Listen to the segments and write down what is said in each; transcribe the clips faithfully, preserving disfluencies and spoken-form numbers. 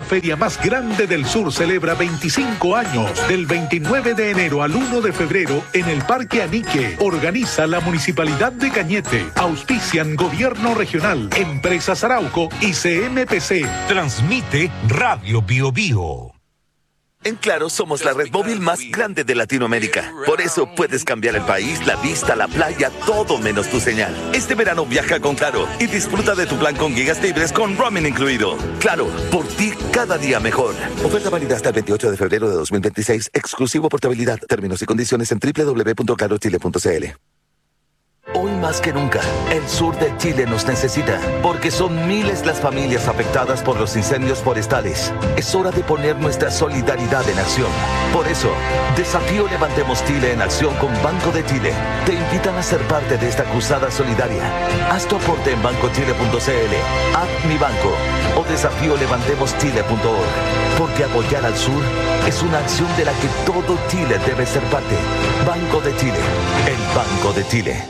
feria más grande del sur celebra veinticinco años, del veintinueve de enero al uno de febrero en el Parque Anique. Organiza la Municipalidad de Cañete. Auspician Gobierno Regional, Empresas Arauco y C M P C. Transmite Radio Bio Bio. En Claro somos la red móvil más grande de Latinoamérica. Por eso puedes cambiar el país, la vista, la playa, todo menos tu señal. Este verano viaja con Claro y disfruta de tu plan con gigas libres con roaming incluido. Claro, por ti cada día mejor. Oferta válida hasta el veintiocho de febrero de dos mil veintiséis. Exclusivo portabilidad. Términos y condiciones en doble u doble u doble u punto claro chile punto c l. Hoy más que nunca, el sur de Chile nos necesita, porque son miles las familias afectadas por los incendios forestales. Es hora de poner nuestra solidaridad en acción. Por eso, Desafío Levantemos Chile en acción con Banco de Chile. Te invitan a ser parte de esta cruzada solidaria. Haz tu aporte en banco chile punto c l, Haz mi banco o desafío levantemos chile punto org. Porque apoyar al sur es una acción de la que todo Chile debe ser parte. Banco de Chile, el Banco de Chile.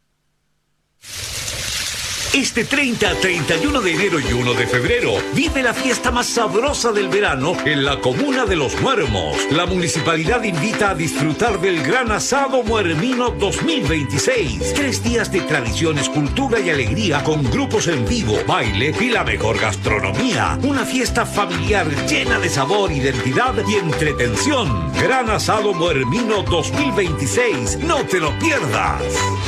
Este treinta, treinta y uno de enero y uno de febrero, vive la fiesta más sabrosa del verano en la comuna de Los Muermos. La municipalidad invita a disfrutar del Gran Asado Muermino dos mil veintiséis. Tres días de tradiciones, cultura y alegría con grupos en vivo, baile y la mejor gastronomía. Una fiesta familiar llena de sabor, identidad y entretención. Gran Asado Muermino dos mil veintiséis. No te lo pierdas.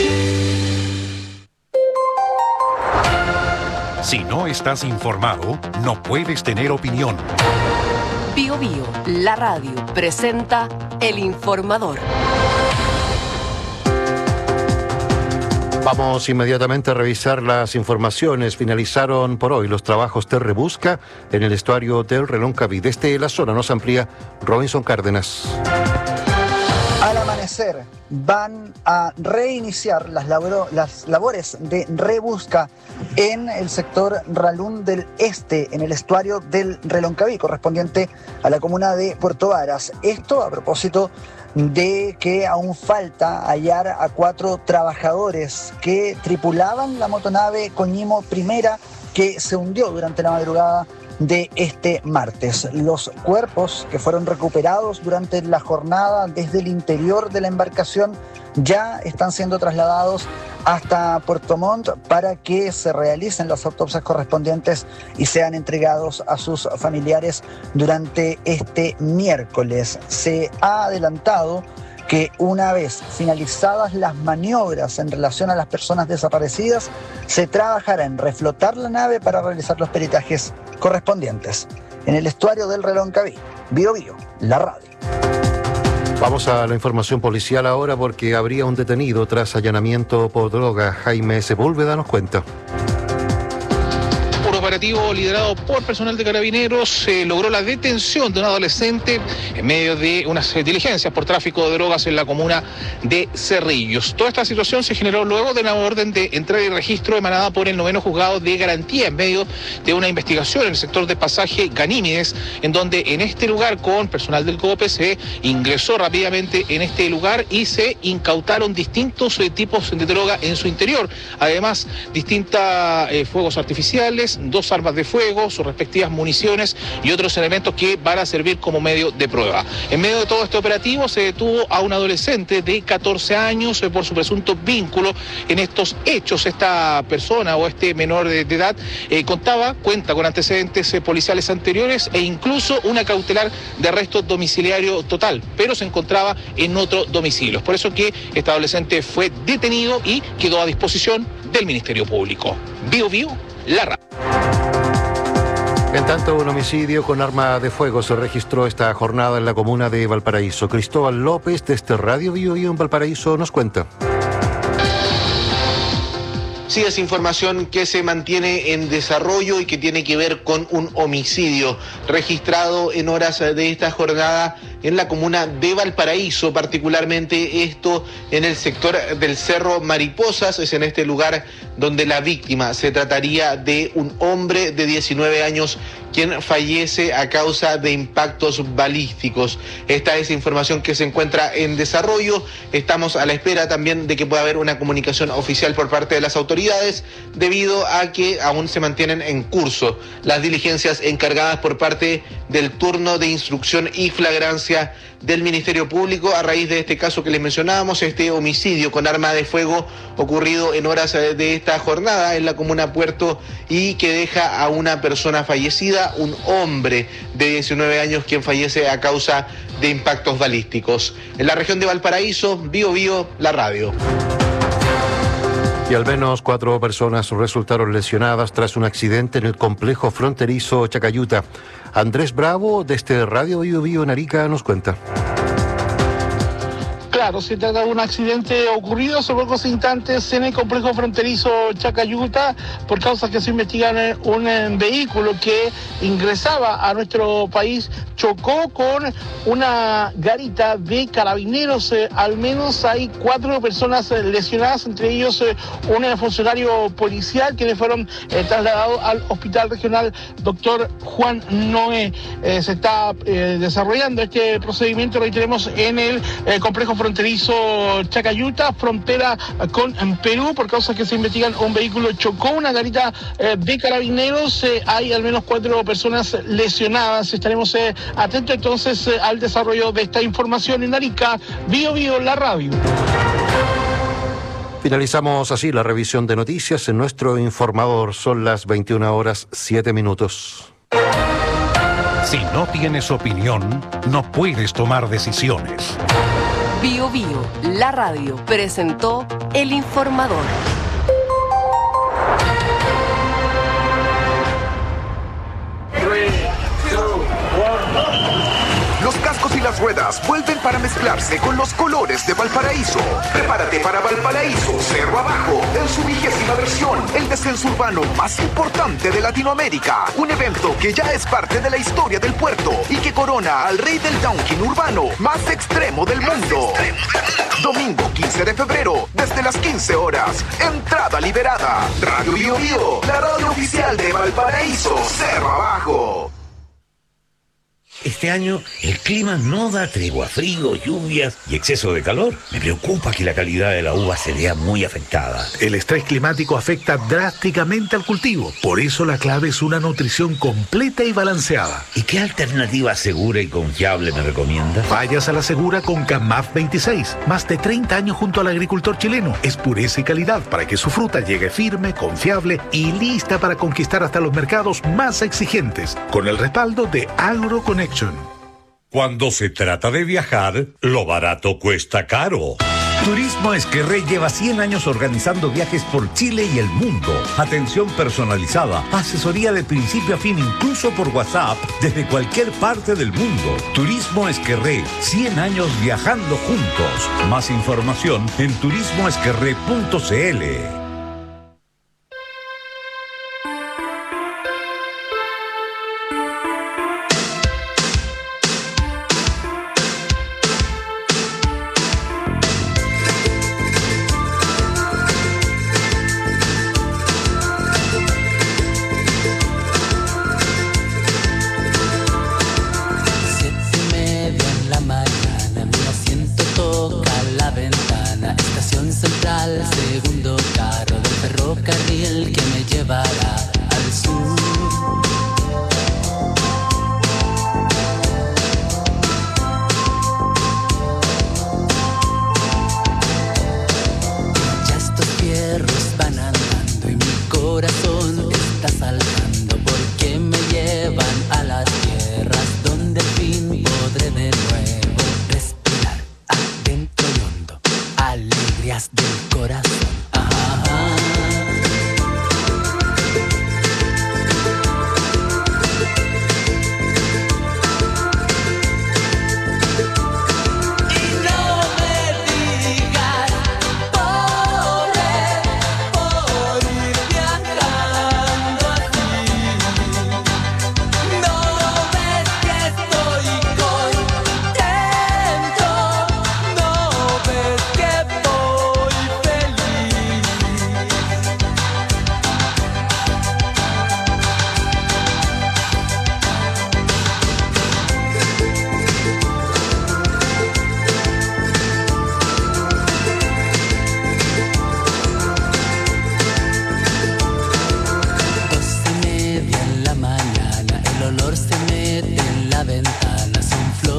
Si no estás informado, no puedes tener opinión. Bio Bio, la radio, presenta El Informador. Vamos inmediatamente a revisar las informaciones. Finalizaron por hoy los trabajos de rebusca en el estuario del Reloncaví. Desde la zona nos amplía Robinson Cárdenas. Al amanecer van a reiniciar las, laboro, las labores de rebusca en el sector Ralún del Este, en el estuario del Reloncaví, correspondiente a la comuna de Puerto Varas. Esto a propósito de que aún falta hallar a cuatro trabajadores que tripulaban la motonave Coñimo Primera, que se hundió durante la madrugada de este martes. Los cuerpos que fueron recuperados durante la jornada desde el interior de la embarcación ya están siendo trasladados hasta Puerto Montt para que se realicen las autopsias correspondientes y sean entregados a sus familiares durante este miércoles. Se ha adelantado que una vez finalizadas las maniobras en relación a las personas desaparecidas, se trabajará en reflotar la nave para realizar los peritajes correspondientes. En el estuario del Reloncaví, Bio Bio, la radio. Vamos a la información policial ahora porque habría un detenido tras allanamiento por droga. Jaime Sepúlveda nos cuenta. Un operativo liderado por personal de Carabineros se eh, logró la detención de un adolescente en medio de unas eh, diligencias por tráfico de drogas en la comuna de Cerrillos. Toda esta situación se generó luego de una orden de entrada y registro emanada por el noveno juzgado de garantía en medio de una investigación en el sector de pasaje Ganímedes, en donde en este lugar con personal del COPE se ingresó rápidamente en este lugar y se incautaron distintos eh, tipos de droga en su interior. Además, distintos eh, fuegos artificiales, dos armas de fuego, sus respectivas municiones y otros elementos que van a servir como medio de prueba. En medio de todo este operativo se detuvo a un adolescente de catorce años por su presunto vínculo en estos hechos. Esta persona o este menor de, de edad eh, contaba, cuenta con antecedentes eh, policiales anteriores e incluso una cautelar de arresto domiciliario total, pero se encontraba en otro domicilio. Es por eso que este adolescente fue detenido y quedó a disposición del Ministerio Público. Bio Bio, la radio. En tanto, un homicidio con arma de fuego se registró esta jornada en la comuna de Valparaíso. Cristóbal López, desde Radio Bio Bio en Valparaíso, nos cuenta. Sí, es información que se mantiene en desarrollo y que tiene que ver con un homicidio registrado en horas de esta jornada en la comuna de Valparaíso, particularmente esto en el sector del Cerro Mariposas. Es en este lugar donde la víctima se trataría de un hombre de diecinueve años quien fallece a causa de impactos balísticos. Esta es información que se encuentra en desarrollo. Estamos a la espera también de que pueda haber una comunicación oficial por parte de las autoridades, debido a que aún se mantienen en curso las diligencias encargadas por parte del turno de instrucción y flagrancia del Ministerio Público a raíz de este caso que les mencionábamos, este homicidio con arma de fuego ocurrido en horas de esta jornada en la comuna Puerto y que deja a una persona fallecida, un hombre de diecinueve años quien fallece a causa de impactos balísticos. En la región de Valparaíso, Bío Bío, la radio. Y al menos cuatro personas resultaron lesionadas tras un accidente en el complejo fronterizo Chacayuta. Andrés Bravo, desde Radio Bío Bío en Arica, nos cuenta. Claro, se trata de un accidente ocurrido hace pocos instantes en el complejo fronterizo Chacayuta, por causa que se investiga un, un vehículo que ingresaba a nuestro país, chocó con una garita de carabineros. Eh, al menos hay cuatro personas eh, lesionadas, entre ellos eh, un funcionario policial, quienes fueron eh, trasladados al Hospital Regional Doctor Juan Noé. Eh, se está eh, desarrollando este procedimiento, reiteremos, en el eh, complejo fronterizo Chacayuta, frontera con Perú, por causa que se investigan un vehículo chocó una garita eh, de carabineros. Eh, hay al menos cuatro personas lesionadas. Estaremos eh, atentos entonces eh, al desarrollo de esta información en Arica. Bío Bío, la radio. Finalizamos así la revisión de noticias en nuestro informador. Son las veintiuna horas siete minutos. Si no tienes opinión, no puedes tomar decisiones. Bío Bío, la radio, presentó El Informador. Los cascos y las ruedas vuelven para mezclarse con los colores de Valparaíso. Prepárate para Valparaíso Cerro Abajo, en su vigésima versión, el descenso urbano más importante de Latinoamérica. Un evento que ya es parte de la historia del puerto y que corona al rey del downhill urbano más extremo del mundo. Domingo quince de febrero, desde las quince horas. Entrada liberada. Radio Bío Bío, la radio oficial de Valparaíso Cerro Abajo. Este año el clima no da tregua, frío, lluvias y exceso de calor. Me preocupa que la calidad de la uva se vea muy afectada. El estrés climático afecta drásticamente al cultivo. Por eso la clave es una nutrición completa y balanceada. ¿Y qué alternativa segura y confiable me recomienda? Vayas a la segura con Camaf veintiséis. Más de treinta años junto al agricultor chileno. Es pureza y calidad para que su fruta llegue firme, confiable y lista para conquistar hasta los mercados más exigentes. Con el respaldo de AgroConnect. Cuando se trata de viajar, lo barato cuesta caro. Turismo Esquerrey lleva cien años organizando viajes por Chile y el mundo. Atención personalizada, asesoría de principio a fin, incluso por WhatsApp, desde cualquier parte del mundo. Turismo Esquerrey, cien años viajando juntos. Más información en turismo esquerrey punto c l. Segundo carro.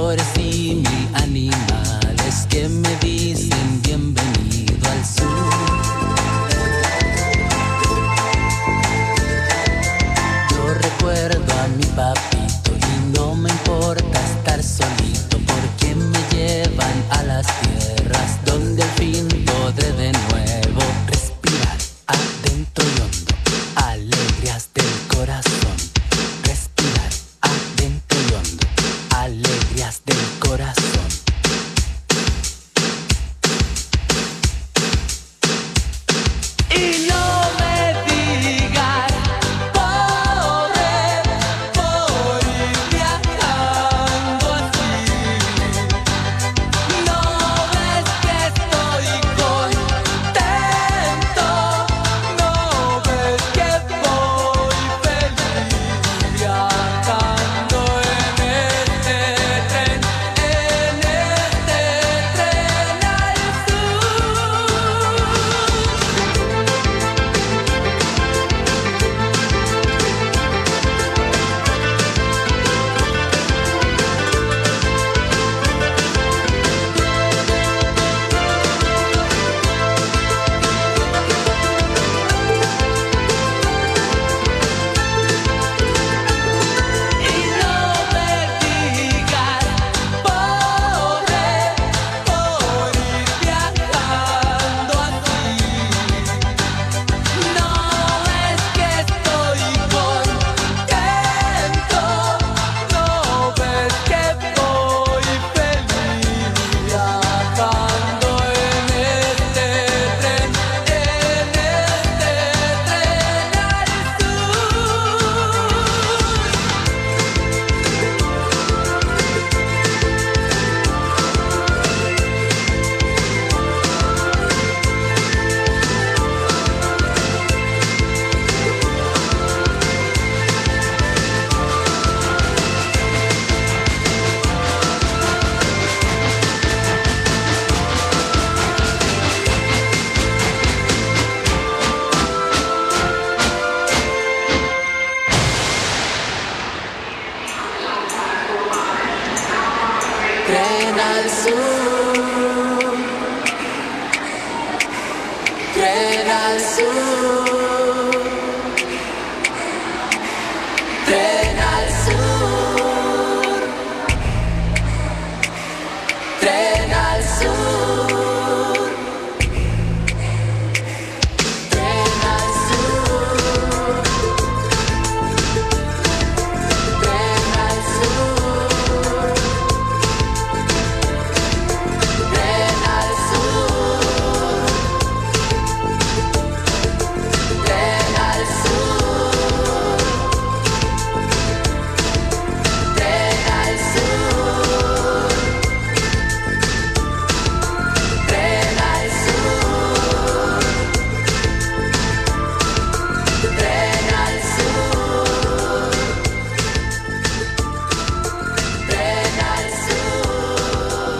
flores y mil animales que me dicen bienvenido al sur. Yo recuerdo a mi papito y no me importa estar solito porque me llevan a las tierras donde al fin podré de nuevo respirar adentro y hondo, alegrías del corazón. Respirar adentro y hondo, alegrías del corazón. Y no me digas pobre por ir viajando así. No ves que estoy contento, no ves que voy feliz viajando en este tren, en este tren al sur. Y no me digas pobre por ir viajando así. No es que estoy contento, no ves que voy feliz viajando en este tren, en este tren al sur. Tren al sur, tren al sur, tren al sur, tren al sur, tren al sur, tren al sur. Tren al sur, tren al sur, tren al sur, tren al sur, tren al sur, tren al sur.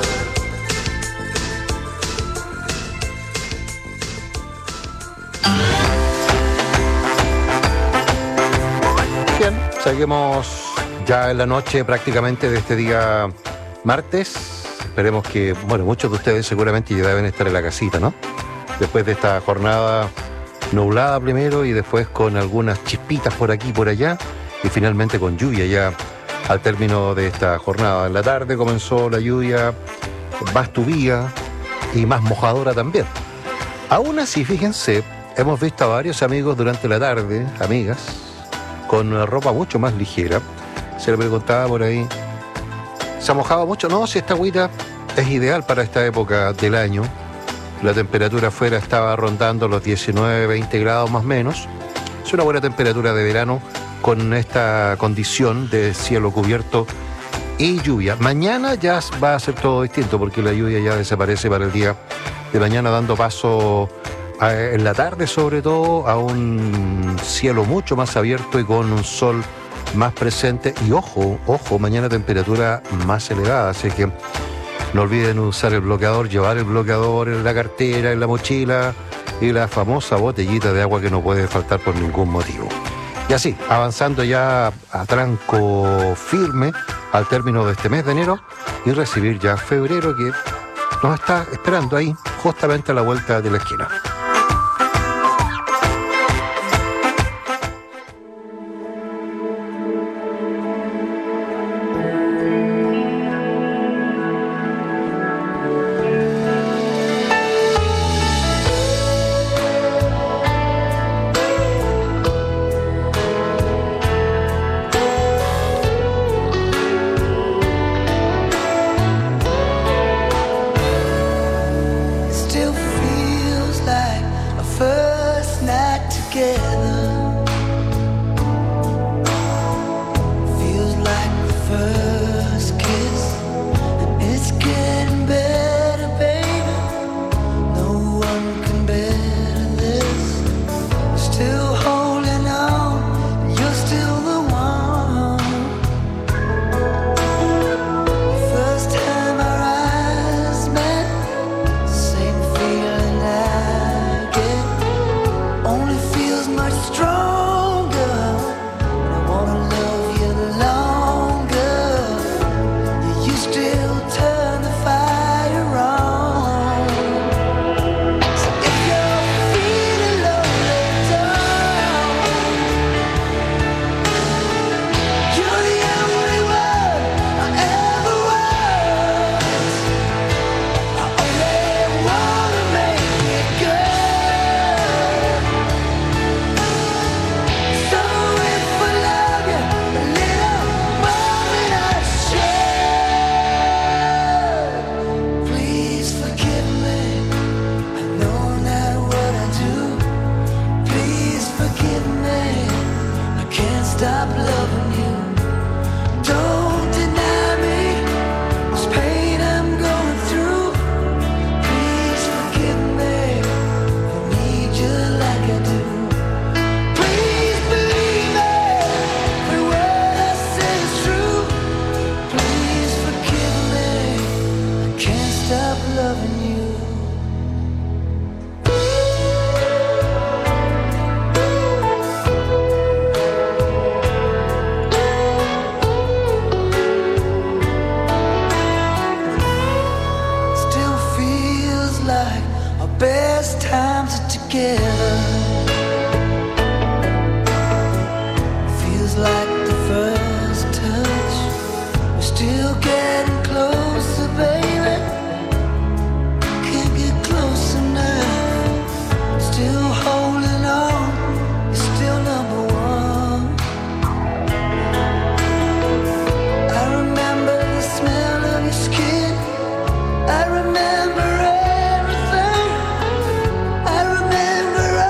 Bien, seguimos ya en la noche prácticamente de este día martes. Esperemos que, bueno, muchos de ustedes seguramente ya deben estar en la casita, ¿no? Después de esta jornada nublada primero y después con algunas chispitas por aquí y por allá y finalmente con lluvia ya al término de esta jornada. En la tarde comenzó la lluvia más tubía y más mojadora también. Aún así, fíjense, hemos visto a varios amigos durante la tarde, amigas, con ropa mucho más ligera. Se le preguntaba por ahí, ¿se ha mojado mucho? No, si esta agüita es ideal para esta época del año. La temperatura afuera estaba rondando los diecinueve, veinte grados más o menos. Es una buena temperatura de verano con esta condición de cielo cubierto y lluvia. Mañana ya va a ser todo distinto porque la lluvia ya desaparece para el día de mañana, dando paso a, en la tarde sobre todo a un cielo mucho más abierto y con un sol más presente. Y ojo, ojo, mañana temperatura más elevada, así que no olviden usar el bloqueador, llevar el bloqueador en la cartera, en la mochila y la famosa botellita de agua que no puede faltar por ningún motivo. Y así, avanzando ya a tranco firme al término de este mes de enero y recibir ya febrero que nos está esperando ahí, justamente a la vuelta de la esquina. I remember everything. I remember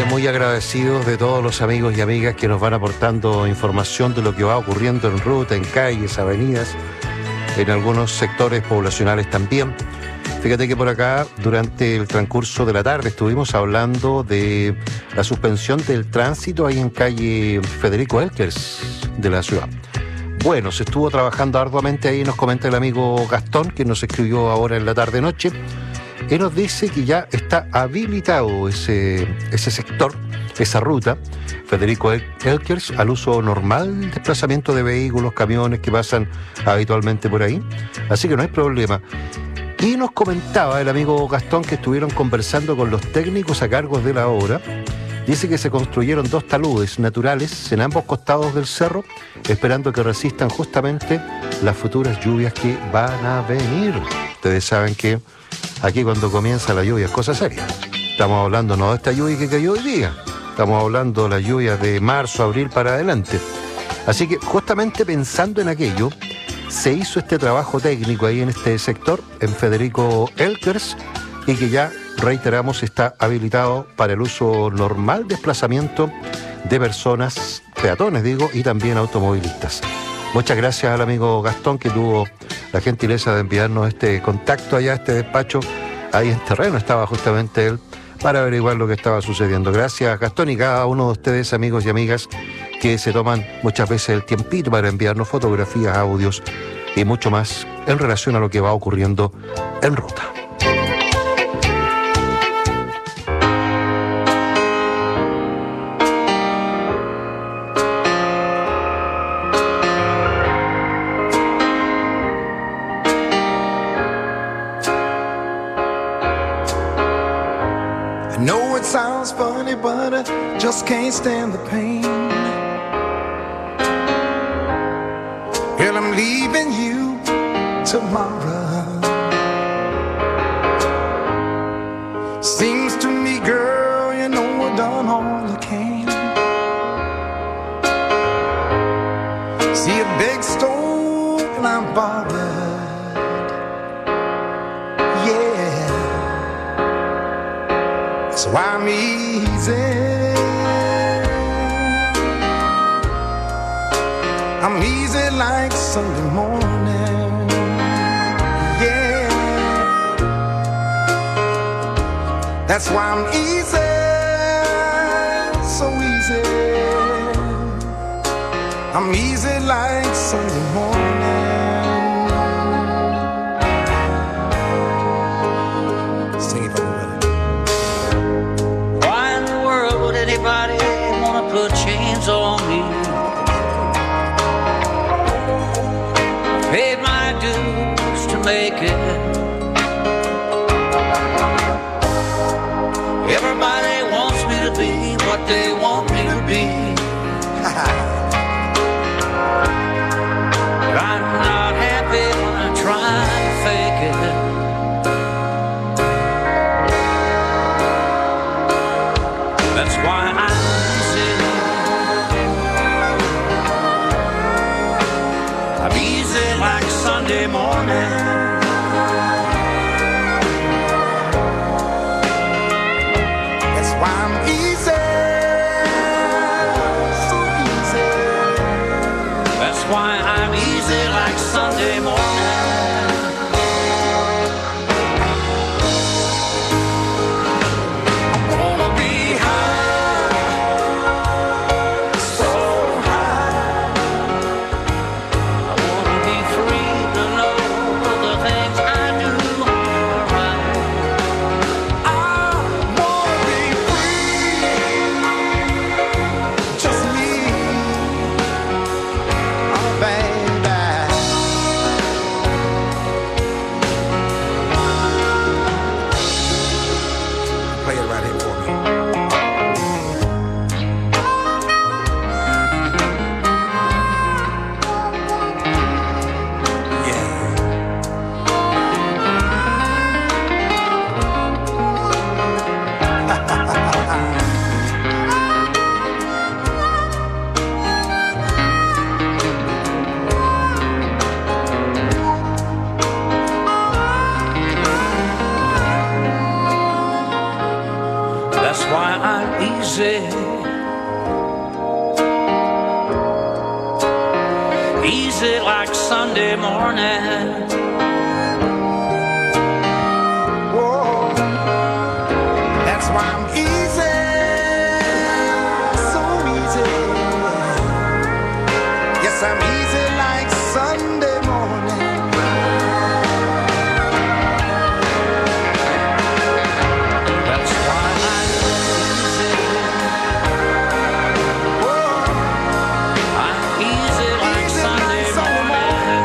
muy agradecidos de todos los amigos y amigas que nos van aportando información de lo que va ocurriendo en ruta, en calles, avenidas, en algunos sectores poblacionales también. Fíjate que por acá, durante el transcurso de la tarde, estuvimos hablando de la suspensión del tránsito ahí en calle Federico Elkers de la ciudad. Bueno, se estuvo trabajando arduamente ahí, nos comenta el amigo Gastón, que nos escribió ahora en la tarde-noche. Él nos dice que ya está habilitado ese, ese sector, esa ruta, Federico Elkers, al uso normal, desplazamiento de vehículos, camiones que pasan habitualmente por ahí. Así que no hay problema. Y nos comentaba el amigo Gastón que estuvieron conversando con los técnicos a cargo de la obra. Dice que se construyeron dos taludes naturales en ambos costados del cerro, esperando que resistan justamente las futuras lluvias que van a venir. Ustedes saben que aquí cuando comienza la lluvia es cosa seria. Estamos hablando no de esta lluvia que cayó hoy día, estamos hablando de las lluvias de marzo, abril para adelante. Así que justamente pensando en aquello, se hizo este trabajo técnico ahí en este sector, en Federico Elkers, y que ya, reiteramos, está habilitado para el uso normal, desplazamiento de personas, peatones digo, y también automovilistas. Muchas gracias al amigo Gastón que tuvo la gentileza de enviarnos este contacto allá, este despacho, ahí en terreno estaba justamente él, para averiguar lo que estaba sucediendo. Gracias Gastón y cada uno de ustedes, amigos y amigas, que se toman muchas veces el tiempito para enviarnos fotografías, audios y mucho más en relación a lo que va ocurriendo en ruta. I know it sounds funny, but I just can't stand the pain. Girl, I'm leaving you tomorrow. Seems to me, girl, you know I've done all I can. See a big stone and I'm borrowed. Yeah. So I'm easy. I'm easy like Sunday morning. Yeah. That's why I'm easy. So easy. I'm easy like Sunday morning. Sing it for me, brother. Why in the world would anybody wanna put chains on me? Paid my dues to make it. Everybody wants me to be what they want me to be. But I'm not happy when I try to fake it. That's why I'm easy. I'm easy like Sunday morning. That's why I'm easy. So easy. That's why I'm easy like Sunday morning. I wanna be high, so high. I wanna be free to know the things I do are right. I wanna be free, just me, oh baby. Play it right here for me. That's why I'm easy. Easy like Sunday morning. Whoa, that's why I'm easy, so easy. Yes, I'm easy like Sunday morning. That's why I'm easy. Whoa, I'm easy like Sunday morning.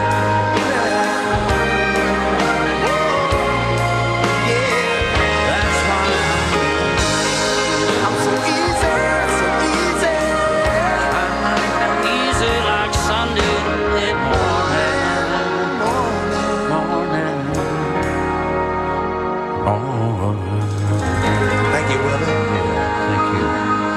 That's why I'm so easy, so easy. I'm easy like Sunday morning. Morning. Morning. Thank you, Willie. Thank you.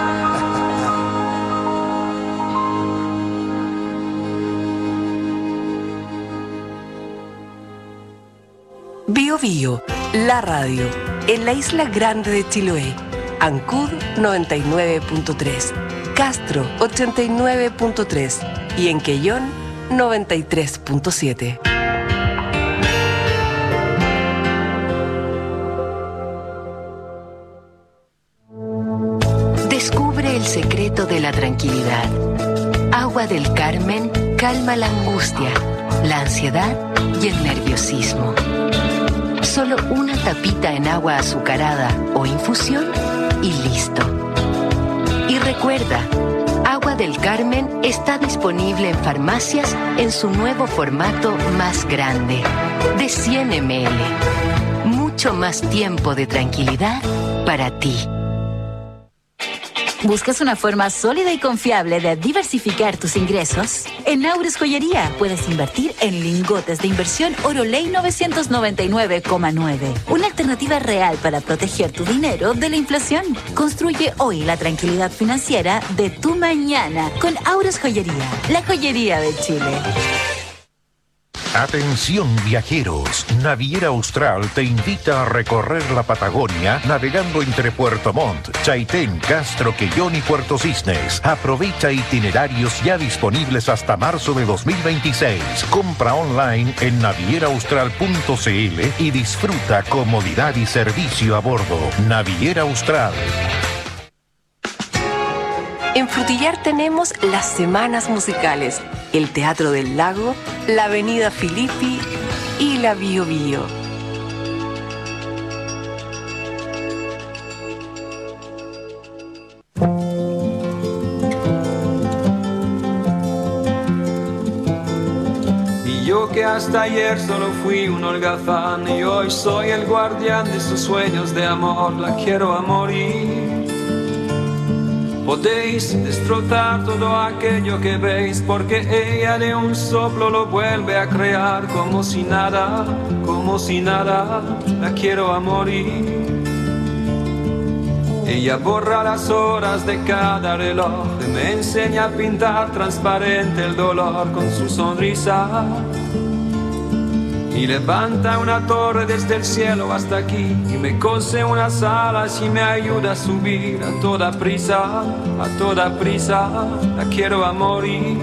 Bio Bio, la radio, en la isla grande de Chiloé. Ancud noventa y nueve punto tres, Castro ochenta y nueve punto tres y en Quellón noventa y tres punto siete. Descubre el secreto de la tranquilidad. Agua del Carmen calma la angustia, la ansiedad y el nerviosismo. Solo una tapita en agua azucarada o infusión y listo. Y recuerda, Agua del Carmen está disponible en farmacias en su nuevo formato más grande, de cien mililitros. Mucho más tiempo de tranquilidad para ti. ¿Buscas una forma sólida y confiable de diversificar tus ingresos? En Aures Joyería puedes invertir en lingotes de inversión Oroley novecientos noventa y nueve coma nueve. Una alternativa real para proteger tu dinero de la inflación. Construye hoy la tranquilidad financiera de tu mañana con Aures Joyería, la joyería de Chile. Atención viajeros, Naviera Austral te invita a recorrer la Patagonia navegando entre Puerto Montt, Chaitén, Castro, Quellón y Puerto Cisnes. Aprovecha itinerarios ya disponibles hasta marzo de dos mil veintiséis. Compra online en naviera austral punto c l y disfruta comodidad y servicio a bordo. Naviera Austral. En Frutillar tenemos las semanas musicales, el Teatro del Lago, la Avenida Filippi y la Bio Bio. Y yo que hasta ayer solo fui un holgazán y hoy soy el guardián de sus sueños de amor, la quiero a morir. Podéis destrozar todo aquello que veis, porque ella de un soplo lo vuelve a crear, como si nada, como si nada, la quiero a morir. Ella borra las horas de cada reloj, y me enseña a pintar transparente el dolor con su sonrisa. Y levanta una torre desde el cielo hasta aquí, y me cose unas alas y me ayuda a subir a toda prisa, a toda prisa, la quiero a morir.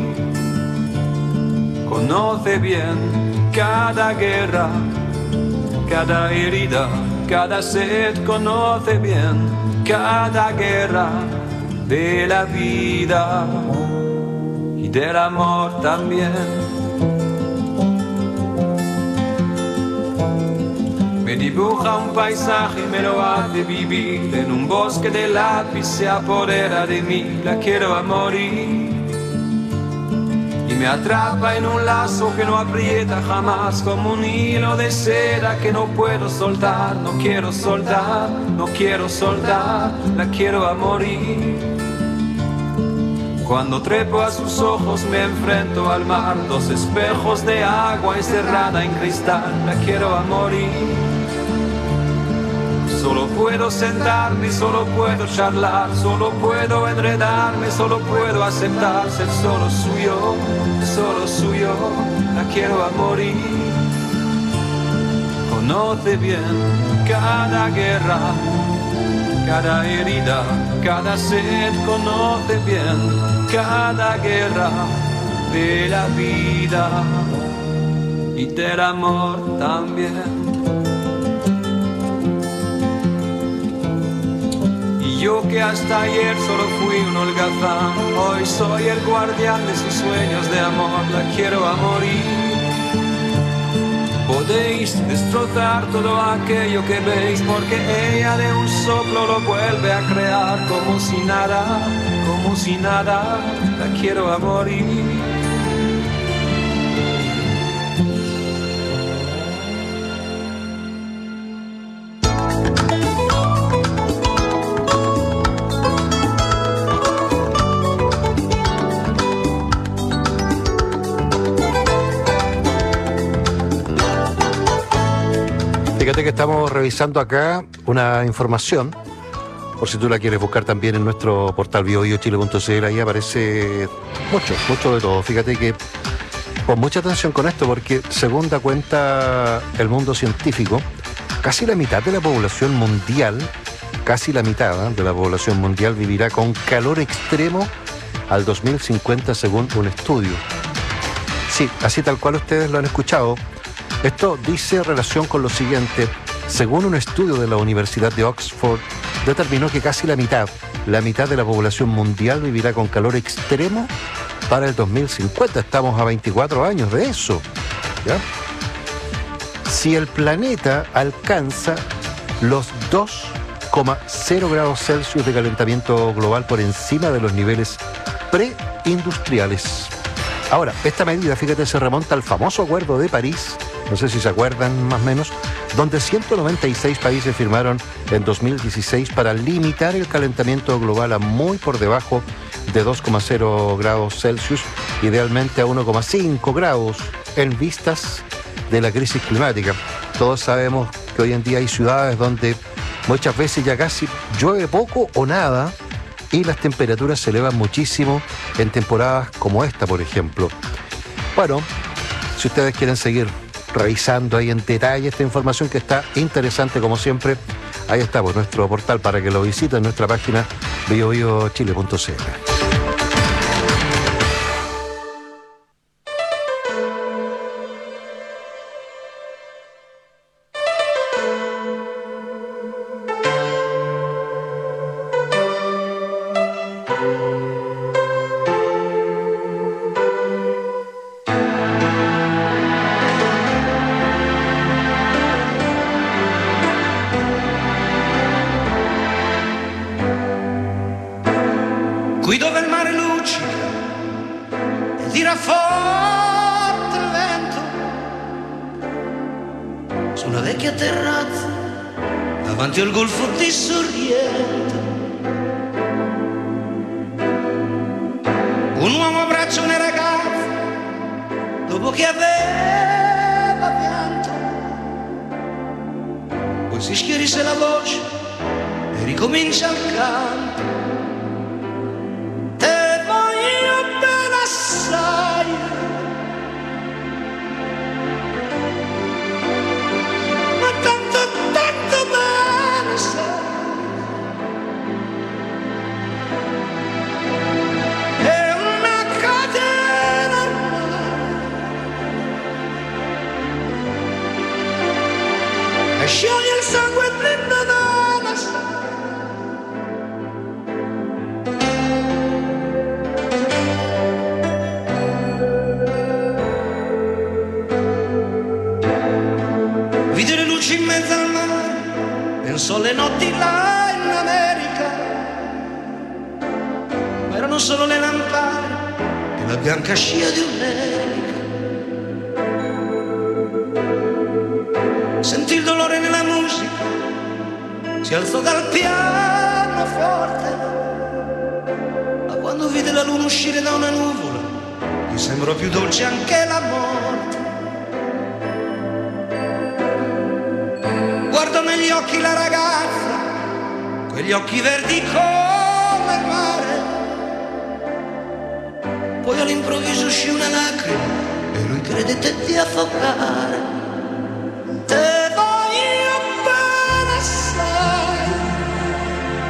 Conoce bien cada guerra, cada herida, cada sed, conoce bien cada guerra de la vida y del amor también. Me dibuja un paisaje y me lo hace vivir. En un bosque de lápiz se apodera de mí, la quiero a morir. Y me atrapa en un lazo que no aprieta jamás, como un hilo de seda que no puedo soltar. No quiero soltar, no quiero soltar, la quiero a morir. Cuando trepo a sus ojos me enfrento al mar, dos espejos de agua encerrada en cristal, la quiero a morir. Solo puedo sentarme, solo puedo charlar, solo puedo enredarme, solo puedo aceptar ser solo suyo, solo suyo, la quiero a morir. Conoce bien cada guerra, cada herida, cada sed conoce bien cada guerra de la vida y del amor también. Y yo que hasta ayer solo fui un holgazán, hoy soy el guardián de sus sueños de amor, la quiero a morir. Podéis destrozar todo aquello que veis, porque ella de un soplo lo vuelve a crear, como si nada, como si nada, la quiero a morir. Fíjate que estamos revisando acá una información, por si tú la quieres buscar también en nuestro portal bio bio chile punto c l, ahí aparece mucho, mucho de todo. Fíjate que pon mucha atención con esto, porque según da cuenta el mundo científico, casi la mitad de la población mundial, casi la mitad ¿eh? de la población mundial vivirá con calor extremo al dos mil cincuenta según un estudio. Sí, así tal cual ustedes lo han escuchado. Esto dice relación con lo siguiente. Según un estudio de la Universidad de Oxford, determinó que casi la mitad, la mitad de la población mundial vivirá con calor extremo para el dos mil cincuenta. Estamos a veinticuatro años de eso, ¿ya? Si el planeta alcanza los dos coma cero grados Celsius de calentamiento global por encima de los niveles preindustriales. Ahora, esta medida, fíjate, se remonta al famoso Acuerdo de París, no sé si se acuerdan más o menos, donde ciento noventa y seis países firmaron en dos mil dieciséis para limitar el calentamiento global a muy por debajo de dos coma cero grados Celsius, idealmente a uno coma cinco grados, en vistas de la crisis climática. Todos sabemos que hoy en día hay ciudades donde muchas veces ya casi llueve poco o nada y las temperaturas se elevan muchísimo en temporadas como esta, por ejemplo. Bueno, si ustedes quieren seguir revisando ahí en detalle esta información que está interesante como siempre, ahí está por nuestro portal para que lo visiten, nuestra página bio bio chile punto c l. Qui dove il mare luccica e tira forte il vento, su una vecchia terrazza davanti al golfo di Sorrento, un uomo abbraccia una ragazza dopo che aveva pianto, poi si schiarisce la voce e ricomincia il canto. Scioglie il sangue dentro dalla vide le luci in mezzo al mare, pensò alle notti là in America, ma erano solo le lampade e la bianca scia di un'elica. Sentì il dolore nella musica, si alzò dal pianoforte, ma quando vide la luna uscire da una nuvola, gli sembrò più dolce anche la morte. Guardò negli occhi la ragazza, quegli occhi verdi come il mare, poi all'improvviso uscì una lacrima e lui credette di affogare. Te voglio bene assai,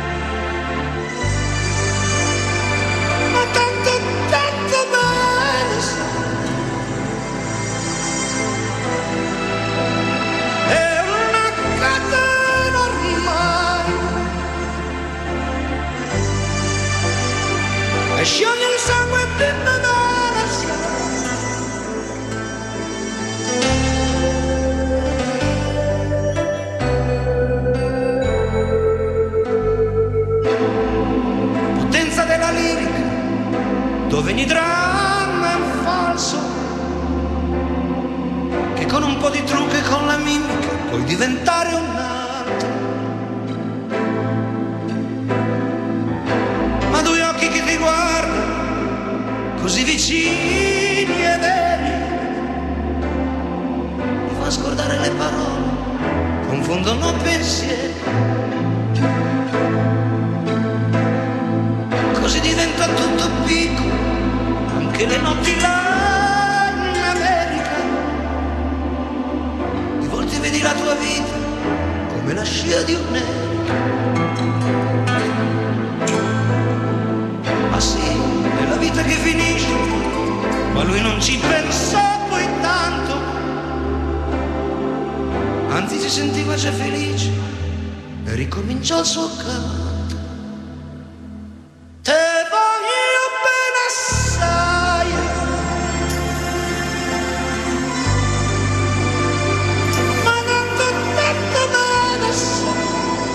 ogni dramma è un falso, che con un po' di trucco e con la mimica puoi diventare un altro. Ma due occhi che ti guardano così vicini e veri mi fa scordare le parole, confondono pensieri. Così diventa tutto piccolo, anche le notti là in America. Di volte vedi la tua vita come la scia di un'erica. Ma sì, è la vita che finisce, ma lui non ci pensò poi tanto. Anzi si sentiva già felice e ricominciò il suo canto. Te voglio bene assai, ma non t'ho detto bene assai.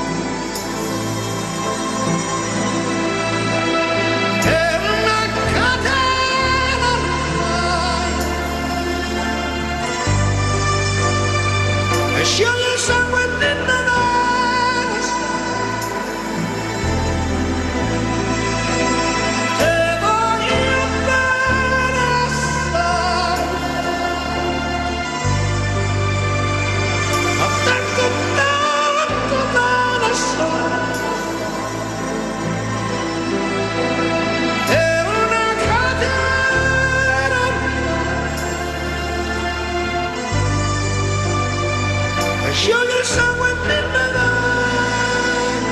È una catena ormai e scioglie il sangue dentro noi. Scioglie il sangue nelle vene.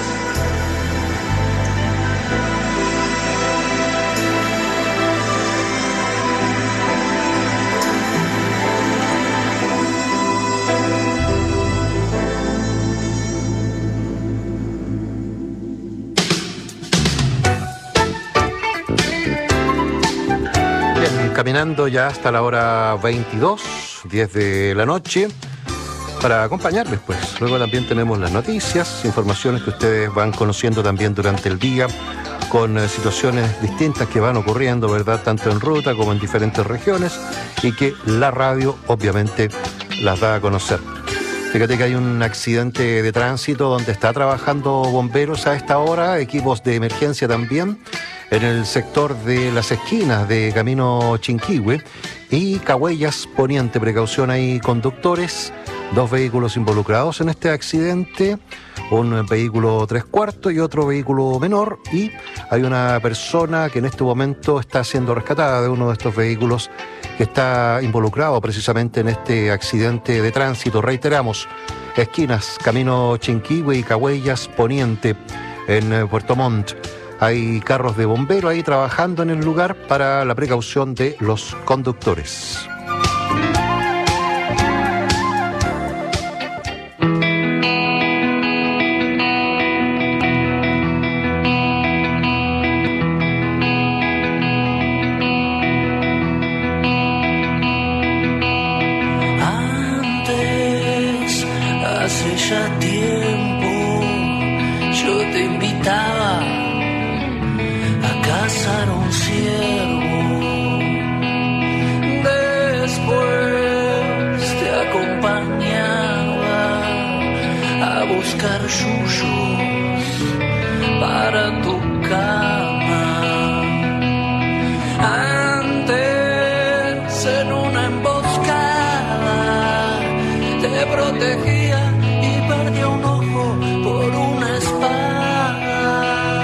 Bien, caminando ya hasta la hora veintidós, diez de la noche. Para acompañarles, pues. Luego también tenemos las noticias, informaciones que ustedes van conociendo también durante el día, con eh, situaciones distintas que van ocurriendo, ¿verdad? Tanto en ruta como en diferentes regiones, y que la radio, obviamente, las da a conocer. Fíjate que hay un accidente de tránsito donde está trabajando bomberos a esta hora, equipos de emergencia también, en el sector de las esquinas de Camino Chinquihue y Cahuellas Poniente. Precaución, hay conductores. Dos vehículos involucrados en este accidente, un vehículo tres cuartos y otro vehículo menor, y hay una persona que en este momento está siendo rescatada de uno de estos vehículos que está involucrado precisamente en este accidente de tránsito. Reiteramos, esquinas Camino Chinquihue y Cahuellas Poniente en Puerto Montt. Hay carros de bomberos ahí trabajando en el lugar para la precaución de los conductores. Ya tiempo yo te invitaba a cazar un ciervo, después te acompañaba a buscar yuyos para tu cama, antes en una emboscada te protegía y perdió un ojo por una espada.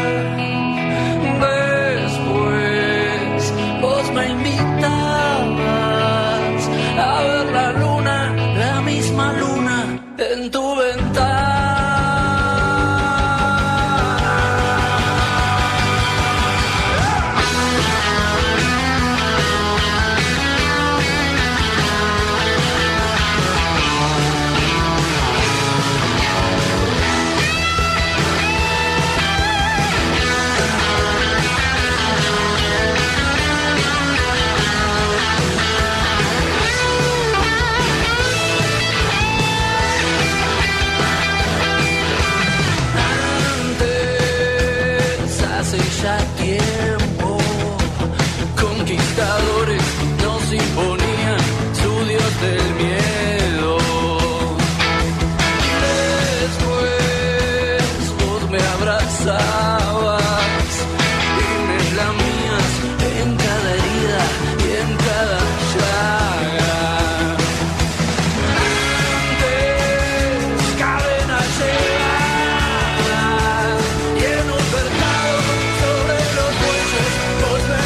Después vos me invitabas a ver la luna, la misma luna en tu ventana. contabas líneas las mías en cada herida y en cada llaga. Antes cadenas llegan y en un mercado sobre los bueyes vos me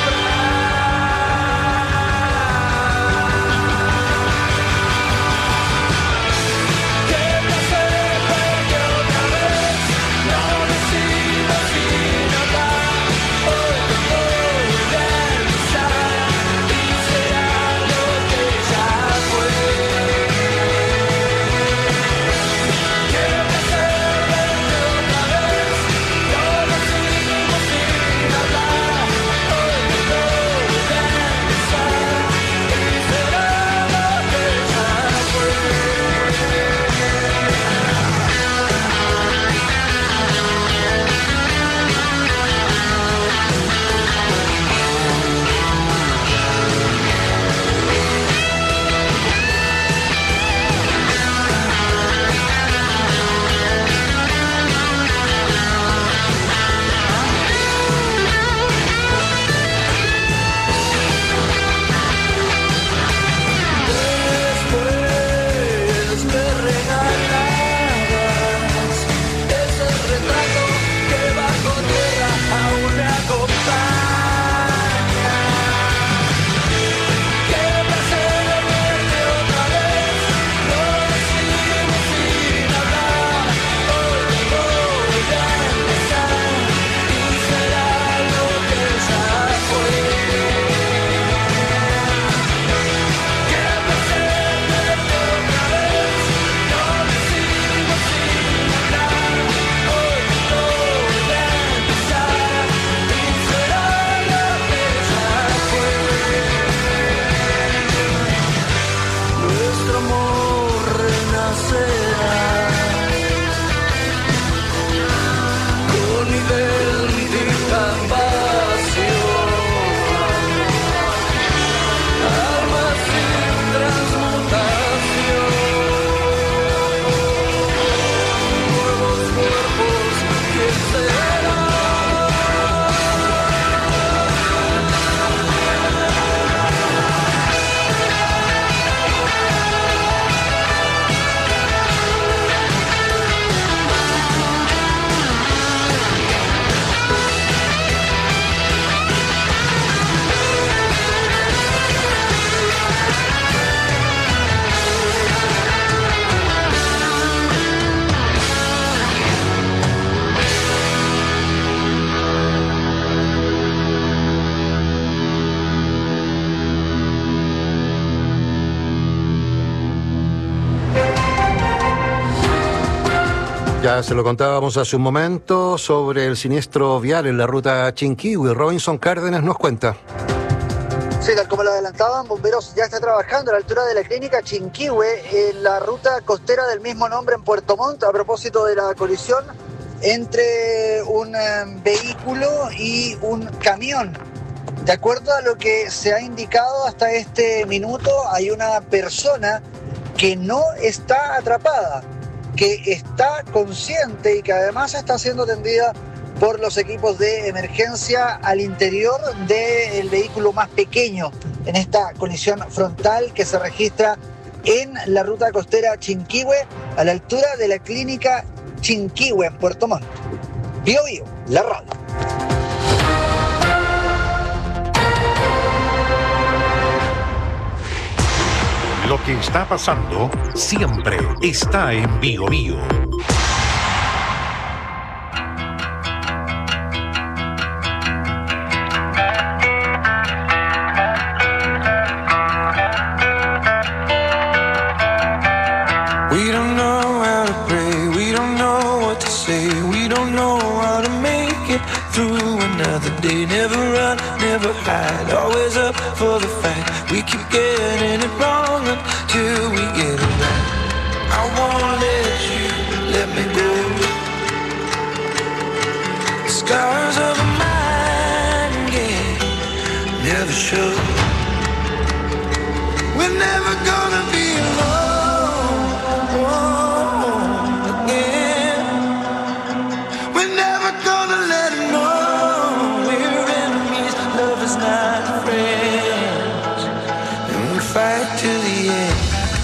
Ya se lo contábamos hace un momento sobre el siniestro vial en la ruta Chinquihue. Robinson Cárdenas nos cuenta. Sí, tal como lo adelantaban, bomberos ya está trabajando a la altura de la clínica Chinquihue en la ruta costera del mismo nombre en Puerto Montt a propósito de la colisión entre un eh, vehículo y un camión. De acuerdo a lo que se ha indicado hasta este minuto, hay una persona que no está atrapada, que está consciente y que además está siendo atendida por los equipos de emergencia al interior del vehículo más pequeño en esta colisión frontal que se registra en la ruta costera Chinquihue a la altura de la clínica Chinquihue en Puerto Montt. Bio Bio, la radio. Lo que está pasando siempre está en Bio Bio. We don't know how to pray, we don't know what to say, we don't know how to make it through another day. Never run, never hide, always up for the fight. We keep getting it wrong until we get it right. I won't let you let me go. The scars of a mind game never show. We're never gonna be alone again. We're never gonna let her know we're enemies, lovers, not friends, and we fight to the end.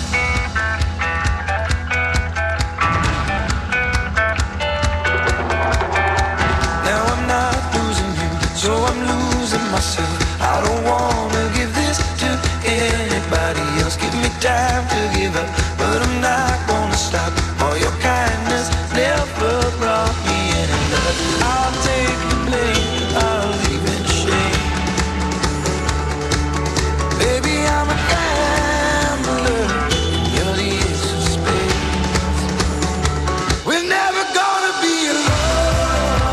Now I'm not losing you, so I'm losing myself. I don't wanna give this to anybody else. Give me time to give up, but I'm not gonna stop. All your kindness never brought me any love. I'll take the blame, I'll leave in shame. Baby, I'm a gambler, you're the ace of spades. We're never gonna be alone.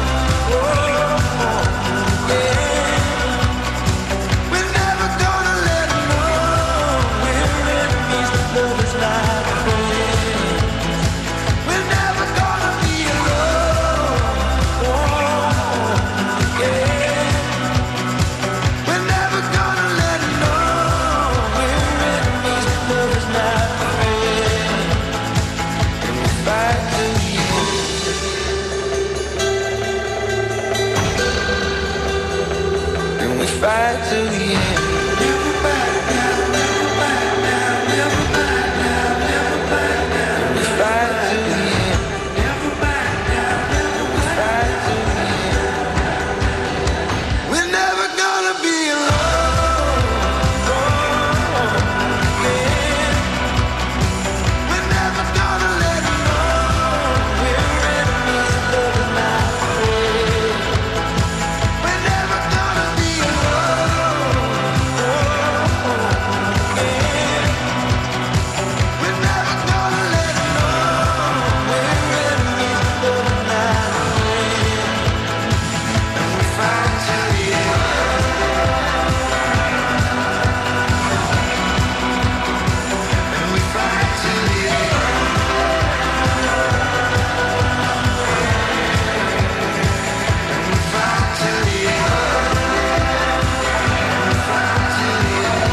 Oh, yeah. We're never gonna let her know we're enemies, lovers, not friends. We're never gonna be alone. Oh, yeah. We're never gonna let her know we're enemies, lovers, not friends. And we fight to the end. And we fight to the end. Never back down, never back down, never back down, never back down. And we fight to the end. Never back down, never back down. We're never gonna be alone. Yeah. We're never gonna let her know we're enemies, lovers, not friends. We're never gonna be alone. Yeah. We're never gonna let her know we're enemies, lovers, not friends. And we fight to the end. And we fight to the end. And we fight to the end. And we fight to the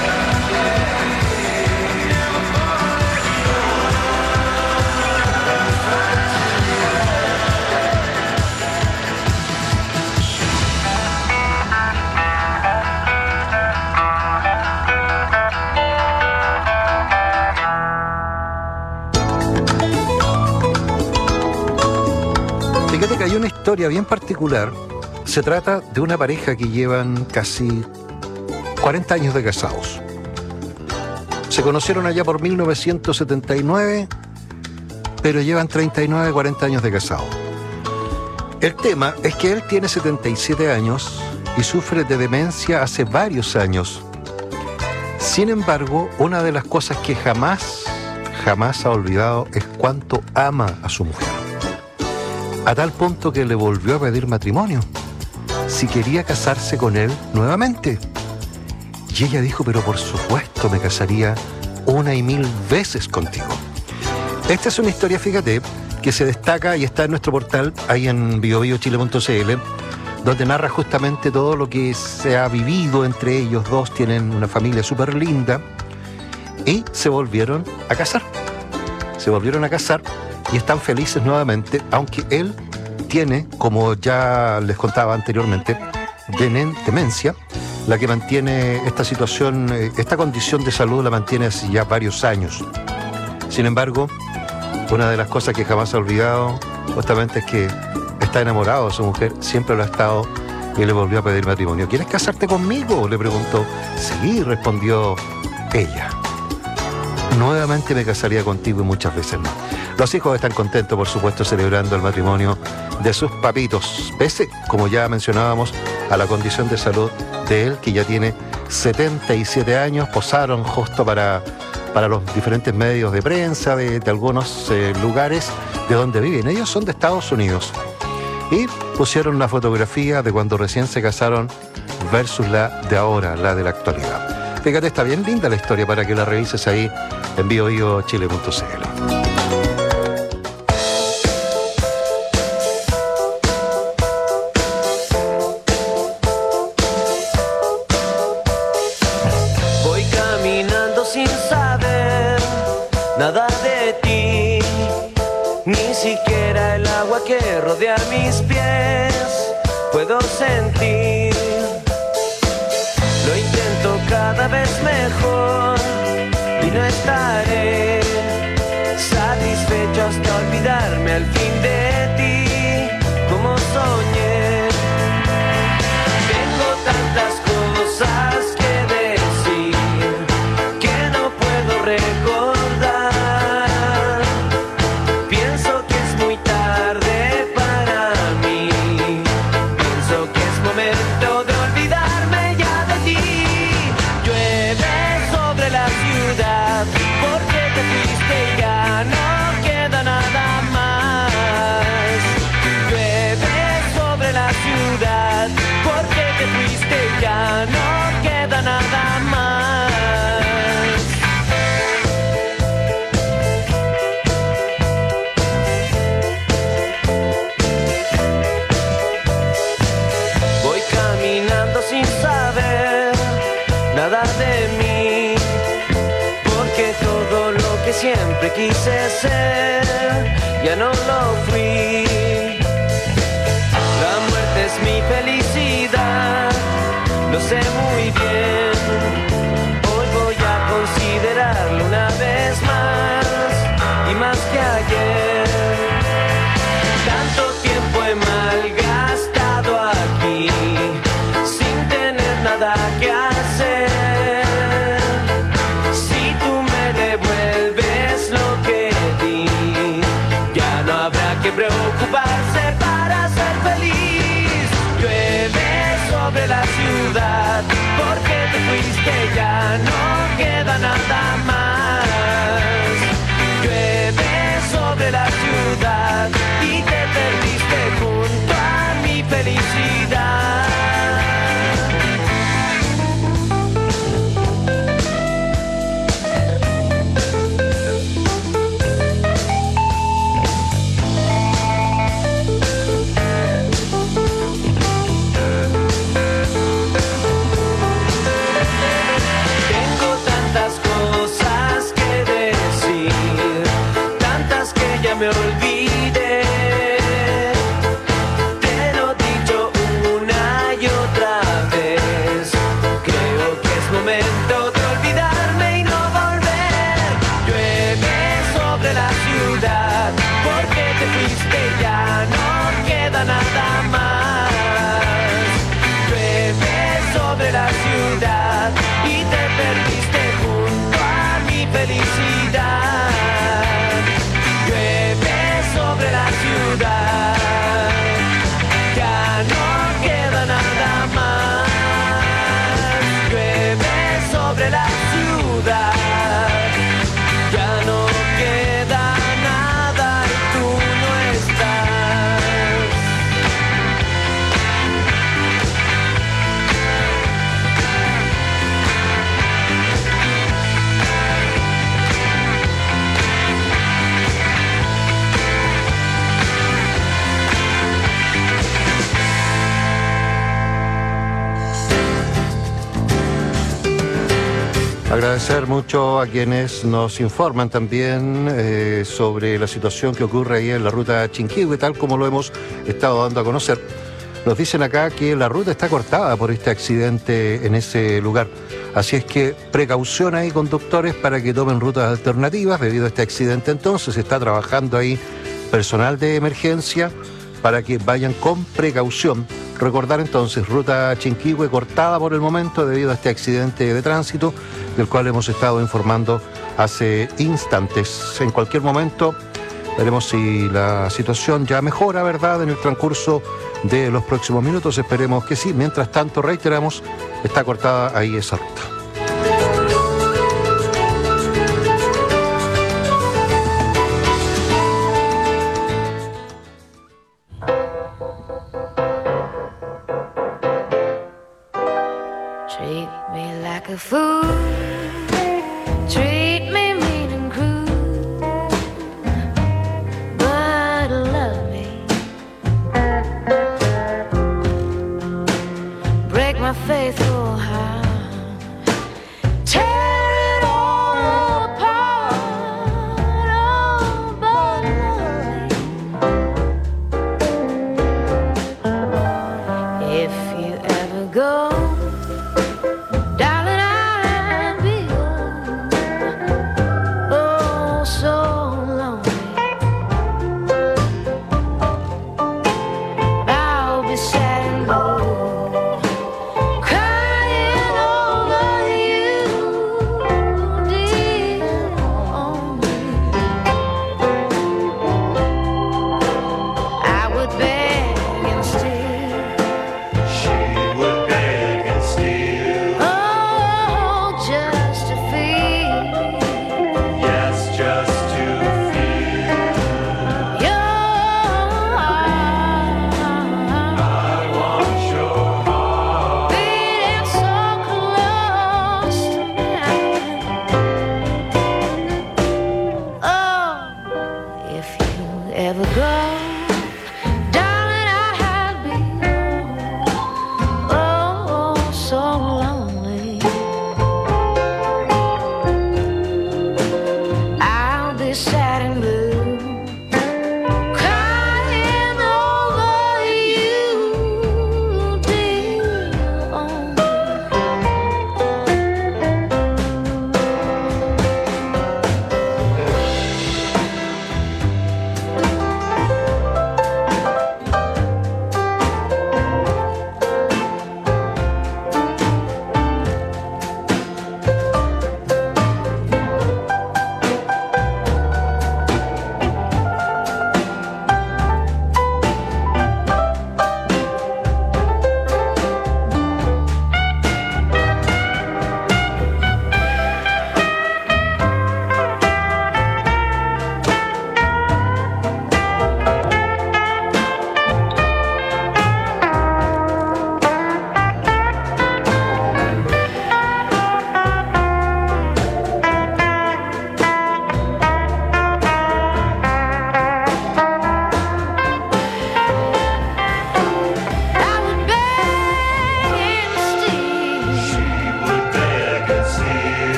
Fíjate que hay una historia bien particular. Se trata de una pareja que llevan casi cuarenta años de casados. Se conocieron allá por mil novecientos setenta y nueve, pero llevan treinta y nueve, cuarenta años de casados. El tema es que él tiene setenta y siete años y sufre de demencia hace varios años. Sin embargo, una de las cosas que jamás, jamás ha olvidado es cuánto ama a su mujer. A tal punto que le volvió a pedir matrimonio, si quería casarse con él nuevamente. Y ella dijo, pero por supuesto me casaría una y mil veces contigo. Esta es una historia, fíjate, que se destaca y está en nuestro portal, ahí en bio bio chile punto c l, donde narra justamente todo lo que se ha vivido entre ellos dos. Tienen una familia súper linda y se volvieron a casar. Se volvieron a casar y están felices nuevamente, aunque él tiene, como ya les contaba anteriormente, demencia, la que mantiene esta situación, esta condición de salud la mantiene hace ya varios años. Sin embargo, una de las cosas que jamás ha olvidado justamente es que está enamorado de su mujer, siempre lo ha estado, y le volvió a pedir matrimonio. ¿Quieres casarte conmigo?, le preguntó. Sí, respondió ella. Nuevamente me casaría contigo y muchas veces no. Los hijos están contentos, por supuesto, celebrando el matrimonio de sus papitos, pese, como ya mencionábamos, a la condición de salud de él, que ya tiene setenta y siete años. Posaron justo para, para los diferentes medios de prensa de, de algunos eh, lugares de donde viven. Ellos son de Estados Unidos. Y pusieron una fotografía de cuando recién se casaron versus la de ahora, la de la actualidad. Fíjate, está bien linda la historia para que la revises ahí en bio bio chile punto c l. Nada de ti, ni siquiera el agua que rodea mis pies. puedo sentir. Lo intento cada vez mejor y no estaré satisfecho hasta olvidarme al fin de ti, como soñé. Tengo tantas cosas que decir que no puedo recordar. Pienso que es muy tarde para mí, pienso que es momento de olvidarme ya de ti. Llueve sobre la ciudad porque te fuiste y ya no queda nada más. Llueve sobre la ciudad porque te fuiste y ya no queda nada más. Voy caminando sin saber nada de mí, porque todo lo que siempre quise ser ya no lo fui. La muerte es mi felicidad, lo sé muy bien. Hoy voy a considerarlo una vez más y más que ayer. Tanto tiempo he malgastado aquí sin tener nada que hacer. Si tú me devuelves lo que di, ya no habrá que preocuparse para ser feliz. Llueve sobre la ciudad porque te fuiste, ya no queda nada más. Llueve sobre la ciudad y te perdiste junto a mi felicidad. Tengo tantas cosas que decir, tantas que ya me olvidé. Te lo he dicho una y otra vez. Creo que es momento de olvidarme y no volver. Llueve sobre la ciudad porque te fuiste y ya no queda nada más. Llueve sobre la ciudad y te perdiste junto a mi felicidad. Llueve sobre la ciudad, ya no queda nada más. Llueve sobre la ciudad, ya no queda nada y tú no estás. Agradecer mucho a quienes nos informan también eh, sobre la situación que ocurre ahí en la ruta Chinquihue, tal como lo hemos estado dando a conocer. Nos dicen acá que la ruta está cortada por este accidente en ese lugar. Así es que precaución ahí, conductores, para que tomen rutas alternativas. Debido a este accidente, entonces, se está trabajando ahí personal de emergencia para que vayan con precaución. Recordar entonces, ruta Chinquihue cortada por el momento debido a este accidente de tránsito del cual hemos estado informando hace instantes. En cualquier momento veremos si la situación ya mejora, ¿verdad?, en el transcurso de los próximos minutos. Esperemos que sí. Mientras tanto, reiteramos, está cortada ahí esa ruta. Treat me like a fool, treat me mean and cruel, but love me. Break my faithful heart, tear it all apart, oh, but love me.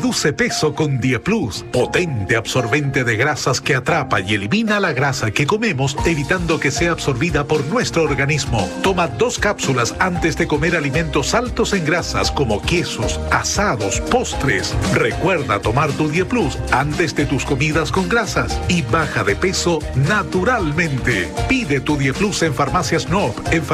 Reduce peso con Dieplus, potente absorbente de grasas que atrapa y elimina la grasa que comemos, evitando que sea absorbida por nuestro organismo. Toma dos cápsulas antes de comer alimentos altos en grasas como quesos, asados, postres. Recuerda tomar tu Dieplus antes de tus comidas con grasas y baja de peso naturalmente. Pide tu Dieplus en Farmacias N O P, en